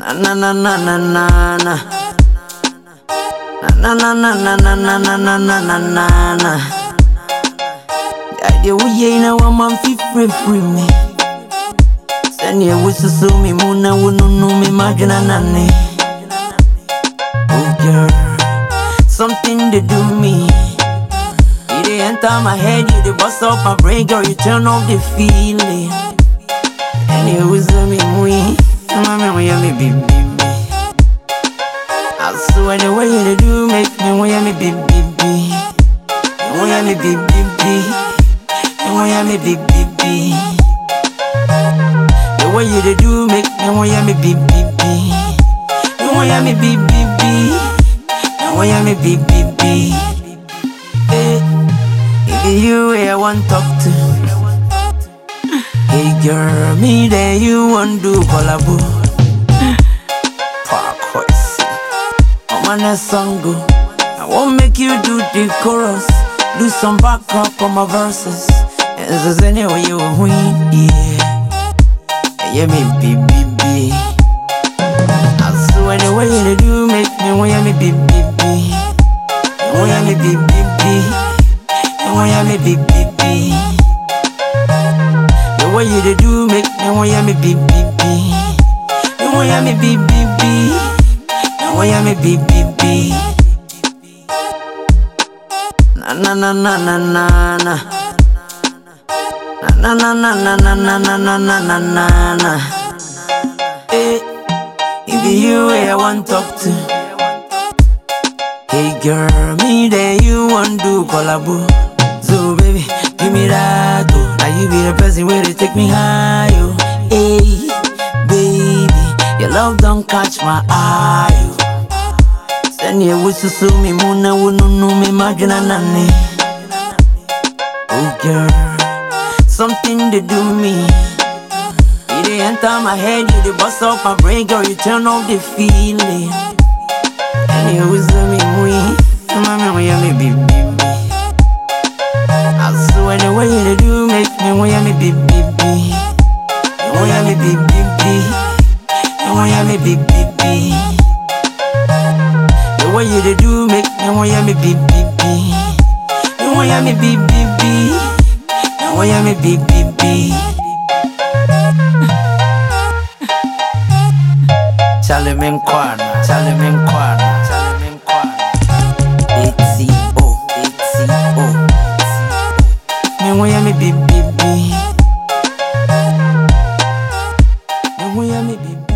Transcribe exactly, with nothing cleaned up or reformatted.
na na na na na na na na na na na na na na na na na na. Daddy, we ain't no one fi free free me. Send you with so me muna we no no me magina nane. Oh girl, something to do me. You dey enter my head, you dey bust up my brain, girl. You turn off the feeling. And you with me we. Mama, when you me be be be, I swear the way you do make me when you me be be be, when you me be be be, when you me be be be. The way you do make me when you me be be be, when you me be be be, when you me be be be. Hey, if you I want talk to. Hey girl, me there you want do collabo. Park horse, I'm on a song go. I won't make you do the chorus. Do some backup on my verses. And this is anyway you win, yeah. Yeah, me be be be. I swear the way you do make me when you me be be be, when you me be be be, when you me be be be. The way you do make me want ya me be be be, me want ya me be be be, me want ya me be be be. Na na na na na na na na na na na na na na na na na na na. Hey, if you I want talk to. Hey girl, me there you want do collabo. So baby, give me that oh. Now you be the person where they take me high oh. Hey, baby, your love don't catch my eye oh. Send you with so me muna we no no me magina nane. Oh girl, something to do me. You dey enter my head, you dey bust up my brain, girl. You turn off the feeling. And you with me we, mama when you me be be. I swear the way you do make me when you me be be be, when you me be be be, when you me be be be. The way you do make me when you me be be be, when you me be be be, when you me be be be. Charlie Menkwana, Charlie Menkwana, Charlie Menkwana. A T O, A T O. Me when you me be be be, me when you me be be.